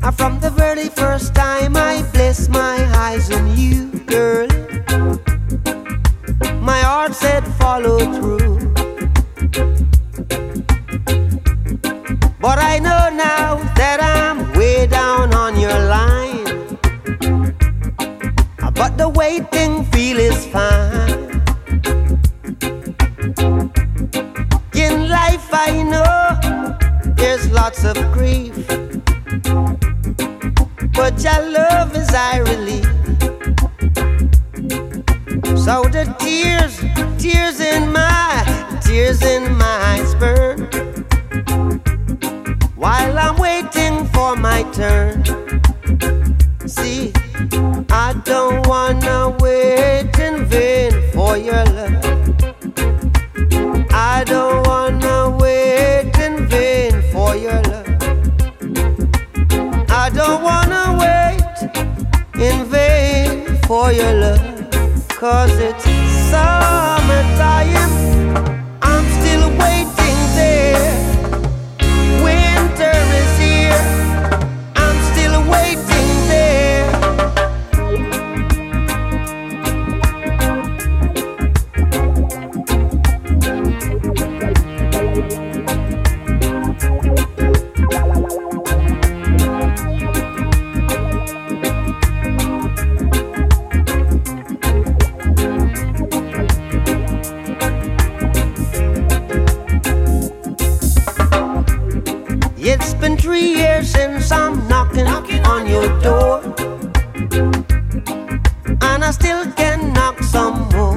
From the very first time I blessed my eyes on you, girl, my heart said follow through. But I know now that I'm way down on your line. But the waiting feel is fine. In life I know there's lots of grief, but your love is I relief. So the tears in my eyes burn while I'm waiting for my turn. See, I don't wanna wait in vain for your love. I don't wanna wait in vain for your love. I don't wanna wait in vain for your love. 'Cause it's summertime, I'm still waiting there. Winter is here, I'm still waiting there. It's been 3 years since I'm knocking on your door, and I still can knock some more.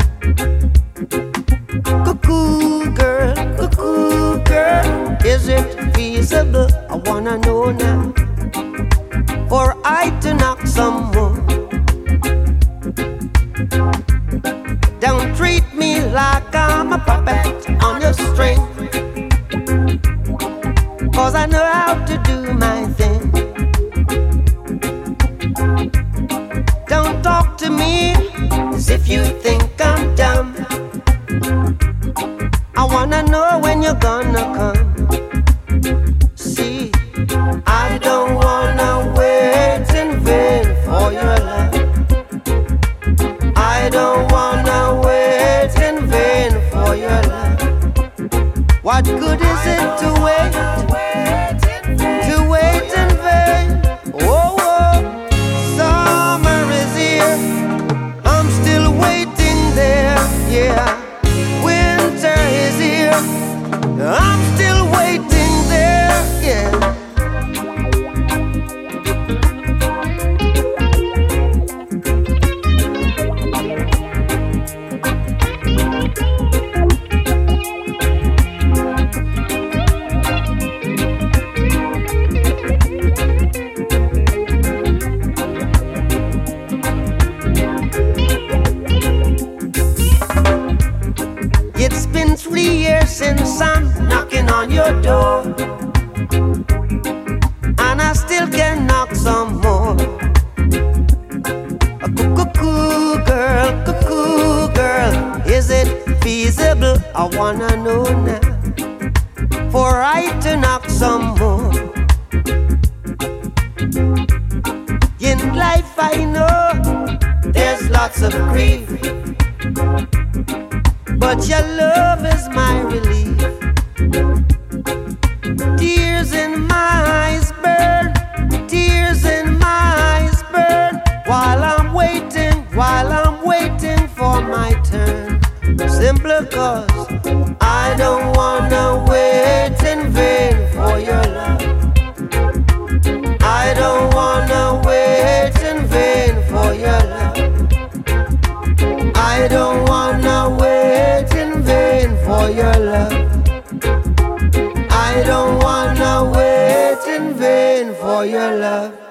Cuckoo girl, is it feasible? I wanna know now, for I to knock some more. Don't treat me like I'm a puppet on your string, 'cause I know how to do my thing. Don't talk to me as if you think I'm dumb. I wanna know when you're gonna come. See, I don't wanna wait in vain for your love. I don't wanna wait in vain for your love. What good is it to wait? To wait in vain. Oh, oh, summer is here, I'm still waiting there. Yeah, winter is here, I'm still waiting there. Yeah. It's been 3 years since I'm knocking on your door, and I still can knock some more. Cuckoo girl, is it feasible? I wanna know now, for I to knock some more. In life I know there's lots of grief, but your love is my relief. Tears in my eyes burn, tears in my eyes burn, while I'm waiting for my turn. Simply 'cause I don't wanna wait in vain for your love. I don't wanna wait in vain for your love. I don't wanna wait in vain for your love. I don't wanna wait in vain for your love.